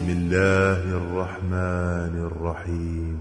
بسم الله الرحمن الرحيم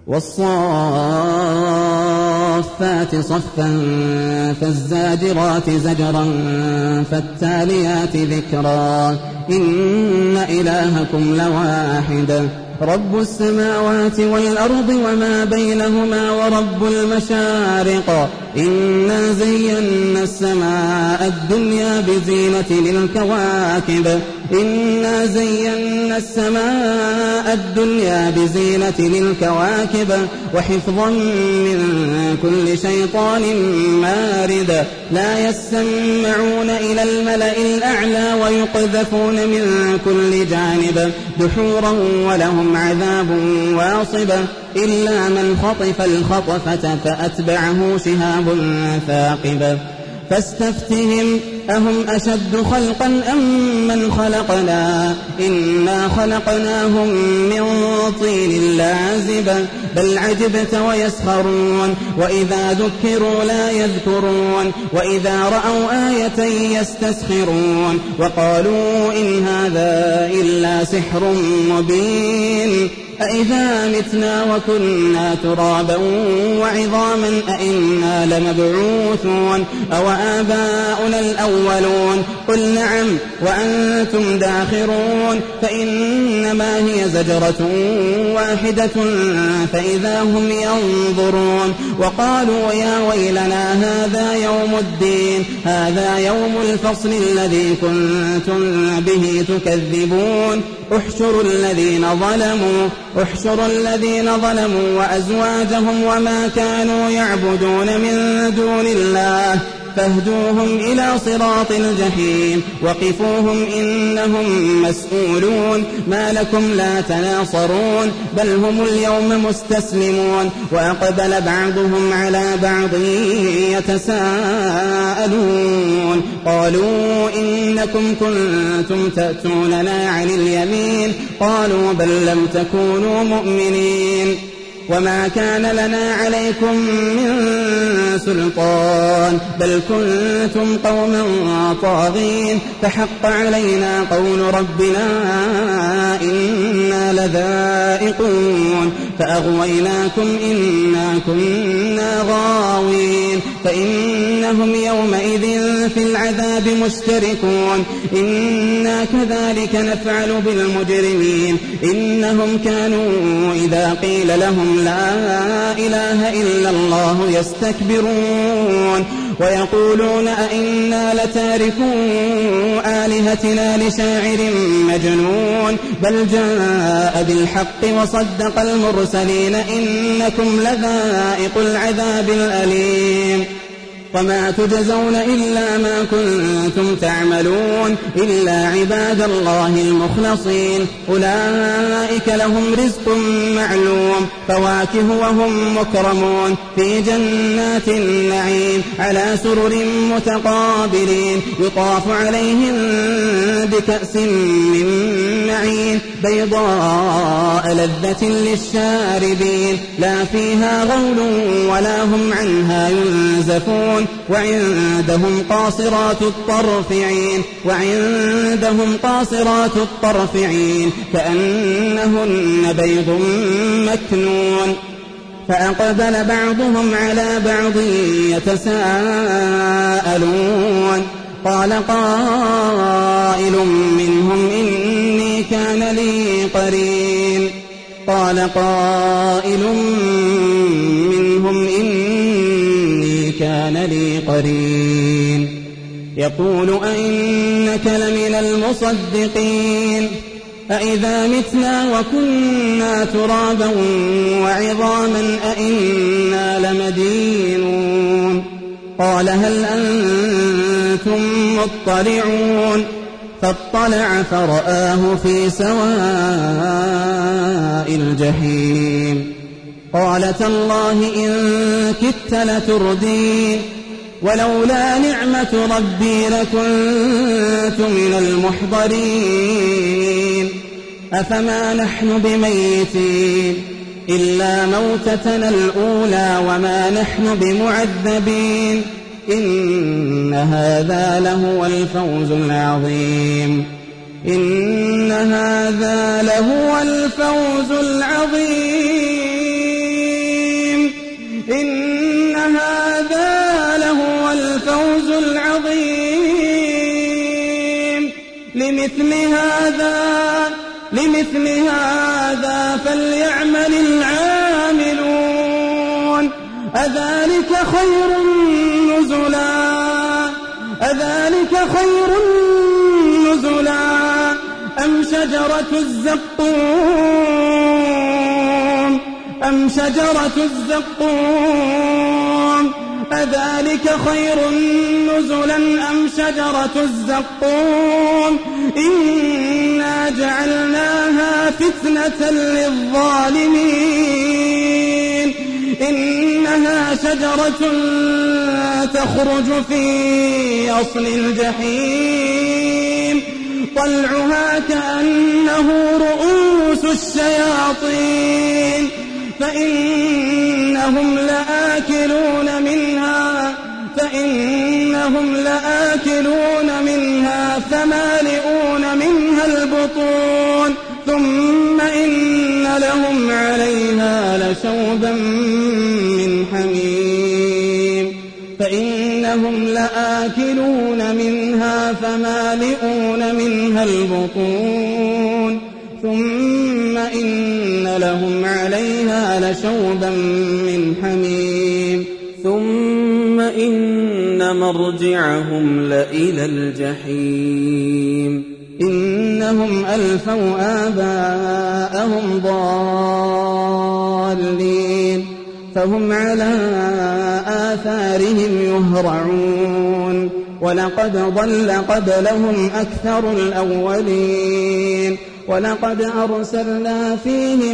والصافات صفا فالزاجرات زجرا فالتاليات ذكرا إن إلهكم لواحد رب السماوات والأرض وما بينهما ورب المشارق إنا زينا السماء الدنيا بزينة للكواكب إنا زينا السماء الدنيا بزينة للكواكب وحفظا من كل شيطان مارد لا يسمعون إلى الملأ الأعلى ويقذفون من كل جانب دحورا ولهم عذاب واصب إلا من خطف الخطفة فأتبعه شهاب ثاقب فاستفتهم أهم أشد خلقا أم من خلقنا إنا خلقناهم من طين لازب بل عجبت ويسخرون وإذا ذكروا لا يذكرون وإذا رأوا آية يستسخرون وقالوا إن هذا إلا سحر مبين أإذا متنا وكنا ترابا وعظاما أإنا لمبعوثون أو آباؤنا الأولون قل نعم وأنتم داخرون فإنما هي زجرة واحدة فإذا هم ينظرون وقالوا يا ويلنا هذا يوم الدين هذا يوم الفصل الذي كنتم به تكذبون احشروا الذين ظلموا وأزواجهم وما كانوا يعبدون من دون الله فاهدوهم إلى صراط الجحيم وقفوهم إنهم مسؤولون ما لكم لا تناصرون بل هم اليوم مستسلمون وأقبل بعضهم على بعض يتساءلون قالوا إنكم كنتم تأتوننا عن اليمين قالوا بل لم تكونوا مؤمنين وما كان لنا عليكم من سلطان بل كنتم قوما طاغين فحق علينا قول ربنا إنا لذائقون فأغويناكم إنا كنا غاوين فإنهم يومئذ في العذاب مشتركون إنا كذلك نفعل بالمجرمين إنهم كانوا إذا قيل لهم لا إله إلا الله يستكبرون ويقولون أئنا لتاركو آلهتنا لشاعر مجنون بل جاء بالحق وصدق المرسلين إنكم لذائق العذاب الأليم وما تجزون إلا ما كنتم تعملون إلا عباد الله المخلصين أولئك لهم رزق معلوم فواكه وهم مكرمون في جنات النعيم على سرر متقابلين يطاف عليهم بكأس من معين بيضاء لذة للشاربين لا فيها غول ولا هم عنها ينزفون وعندهم قاصرات الطرف عين كأنهن بيض مكنون فأقبل بعضهم على بعض يتساءلون قال قائل منهم إني كان لي قرين يقول أئنك لمن المصدقين أئذا متنا وكنا ترابا وعظاما أئنا لمدينون قال هل أنتم مطلعون فاطلع فرآه في سواء الجحيم قال تالله إن كدت لتردين ولولا نعمة ربي لكنت من المحضرين أفما نحن بميتين إلا موتتنا الأولى وما نحن بمعذبين إن هذا لهو الفوز العظيم إن هذا لهو الفوز العظيم. إن هذا لهو الفوز العظيم. لمثل هذا فليعمل العاملون. أذلك خير نزلا أم شجرة الزقوم أذلك خير نزلا أم شجرة الزقوم إنا جعلناها فتنة للظالمين. إنها شجرة تخرج في أصل الجحيم طلعها كأنه رؤوس الشياطين فإنهم لآكلون منها فمالئون منها البطون ثم إن لهم عليها لشوبا من حميم. فإنهم لآكلون منها فمالئون منها البطون ثم إن لهم عليها لشوبا من حميم. ثم إن مرجعهم لإلى الجحيم. إنهم ألفوا آباءهم ضالين فهم على آثارهم يهرعون. ولقد ضل قبلهم أكثر الأولين ولقد أرسلنا فيهم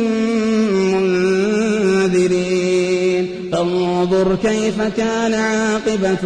منذرين فانظر كيف كان عاقبة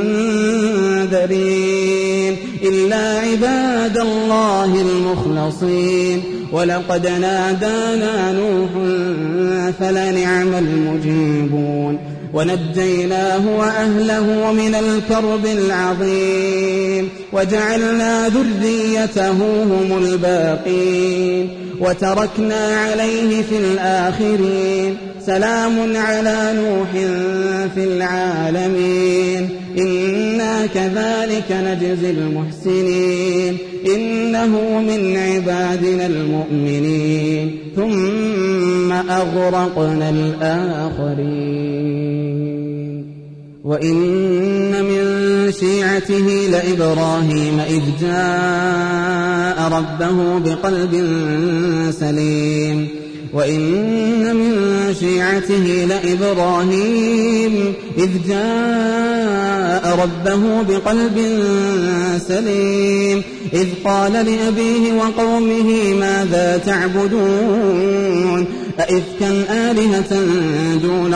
المنذرين إلا عباد الله المخلصين. ولقد نادانا نوح فلنعم المجيبون ونجيناه وأهله من الكرب العظيم وجعلنا ذريته هم الباقين وتركنا عليه في الآخرين. سلام على نوح في العالمين إنا كذلك نجزي المحسنين إنه من عبادنا المؤمنين. ثم أغرقنا الآخرين. وإن من شيعته لإبراهيم إذ جاء ربه بقلب سليم. وإن من شيعته لإبراهيم إذ جاء ربه بقلب سليم إذ قال لأبيه وقومه ماذا تعبدون أئفكا آلهة دون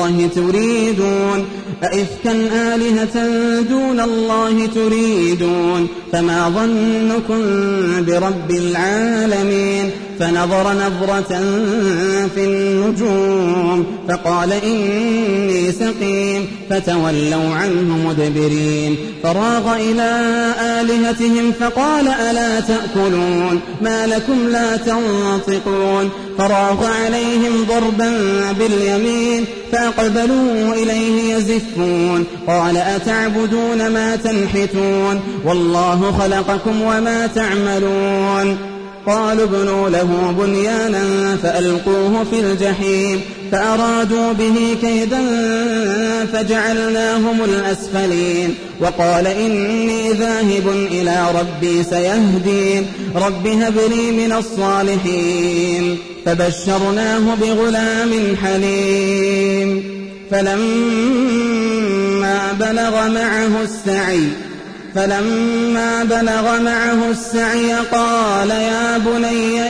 الله تريدون فما ظنكم برب العالمين. فنظر نظرة في النجوم فقال إني سقيم فتولوا عنه مدبرين. فراغ إلى آلهتهم فقال ألا تأكلون ما لكم لا تنطقون. فراغ عليهم ضربا باليمين فأقبلوا إليه يزفون. قال أتعبدون ما تنحتون والله خلقكم وما تعملون. قالوا ابنوا له بنيانا فألقوه في الجحيم فأرادوا به كيدا فجعلناهم الأسفلين. وقال إني ذاهب إلى ربي سيهدين رب هب لي من الصالحين. فبشرناه بغلام حليم فلما بلغ معه السعي قال يا بني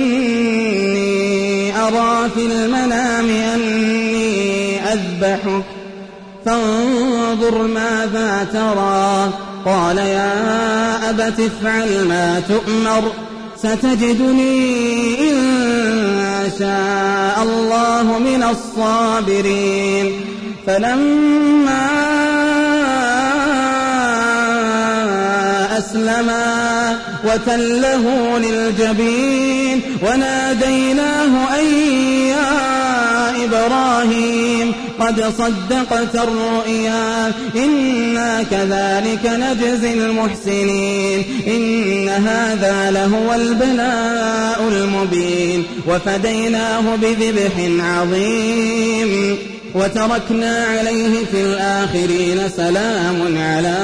إني أرى في المنام أني أذبحك فانظر ماذا ترى. قال يا أبت افعل ما تؤمر ستجدني إن شاء الله من الصابرين. فلما أسلما وتله للجبين وناديناه أن يا إبراهيم قد صدقت الرؤيا إنا كذلك نجزي المحسنين إن هذا لهو البلاء المبين وفديناه بذبح عظيم وتركنا عليه في الآخرين سلام على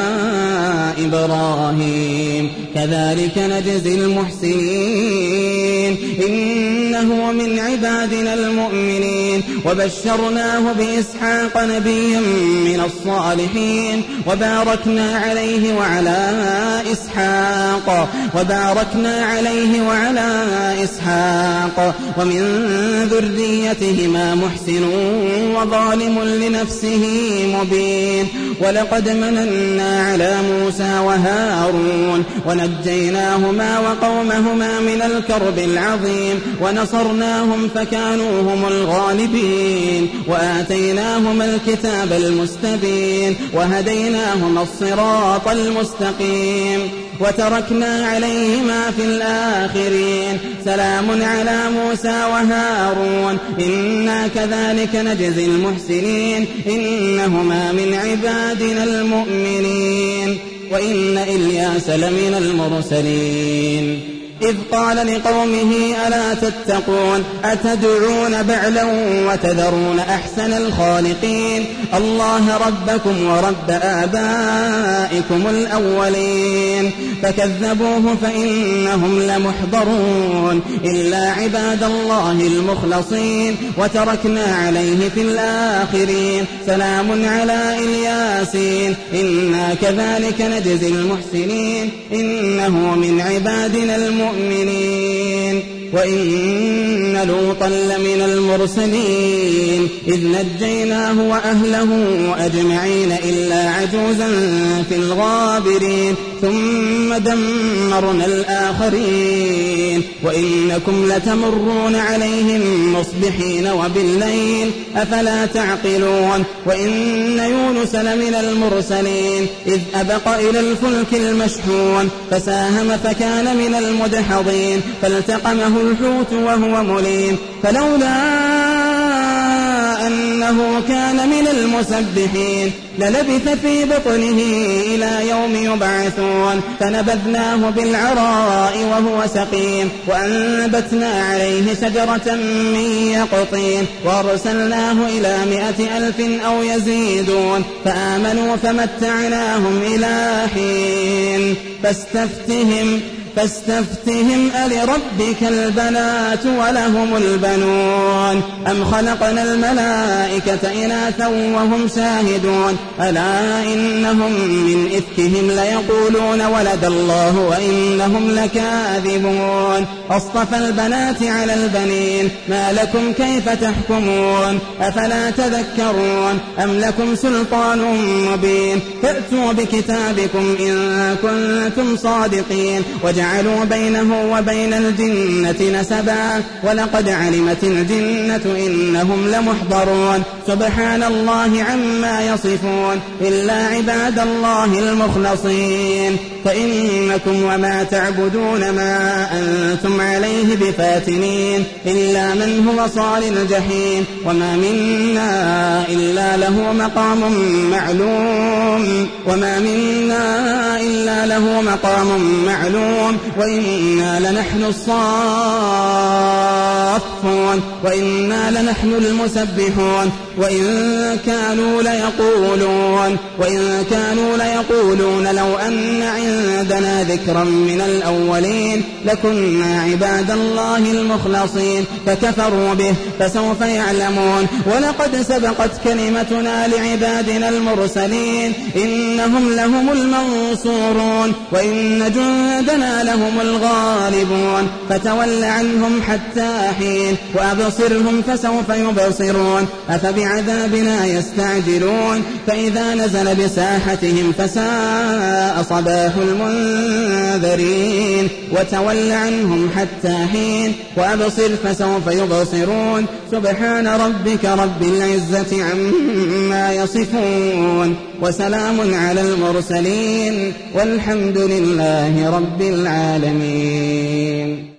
إبراهيم كذلك نجزي المحسنين إنه من عبادنا المؤمنين وبشرناه بإسحاق نبيا من الصالحين وباركنا عليه وعلى إسحاق ومن ذريتهما محسن وظالم لنفسه مبين ولقد مننا على موسى وهارون ونجيناهما وقومهما من الكرب العظيم ونصرناهم فكانوا هم الغالبين وآتيناهما الكتاب المستبين وهديناهما الصراط المستقيم وتركنا عليهما في الآخرين سلام على موسى وهارون إنا كذلك نجزي المحسنين إنهما من عبادنا المؤمنين وإن إلياس لمن المرسلين إذ قال لقومه ألا تتقون أتدعون بعلا وتذرون أحسن الخالقين الله ربكم ورب آبائكم الأولين فكذبوه فإنهم لمحضرون إلا عباد الله المخلصين وتركنا عليه في الآخرين سلام على إلياسين إنا كذلك نجزي المحسنين إنه من عبادنا المؤمنين وإن لوطا لمن المرسلين إذ نجيناه وأهله أجمعين إلا عجوزا في الغابرين ثم دمرنا الآخرين وإنكم لتمرون عليهم مصبحين وبالليل أفلا تعقلون وإن يونس لمن المرسلين إذ أبق إلى الفلك المشحون فساهم فكان من المدحضين فالتقمه الحوت وهو مليم فلولا أنه كان من المسبحين للبث في بطنه إلى يوم يبعثون فنبذناه بالعراء وهو سقيم وأنبتنا عليه شجرة من يقطين وأرسلناه إلى 100,000 أو يزيدون فآمنوا فمتعناهم إلى حين فاستفتهم ألربك البنات ولهم البنون أم خلقنا الملائكة إناثا وهم شاهدون ألا إنهم من إفكهم ليقولون ولد الله وإنهم لكاذبون أصطفى البنات على البنين ما لكم كيف تحكمون أفلا تذكرون أم لكم سلطان مبين فأتوا بكتابكم إن كنتم صادقين وجعلوا بينه وبين الجنة نسبا ولقد علمت الجنة إنهم لمحضرون سبحان الله عما يصفون إلا عباد الله المخلصين فإنكم وما تعبدون ما أنتم عليه بفاتنين إلا من هو صال الجحيم وما منا إلا له مقام معلوم وإنا لنحن الصافون وإنا لنحن المسبحون وإن كانوا ليقولون لو أن عندنا ذكرا من الأولين لكنا عباد الله المخلصين فكفروا به فسوف يعلمون ولقد سبقت كلمتنا لعبادنا المرسلين إنهم لهم المنصورون وإن جندنا لهم الغالبون فتول عنهم حتى حين وأبصر وأبصرهم فسوف يبصرون أفبعذابنا يستعجلون فإذا نزل بساحتهم فساء صباح المنذرين وتول عنهم حتى حين وأبصر فسوف يبصرون سبحان ربك رب العزة عما يصفون وسلام على المرسلين والحمد لله رب العالمين.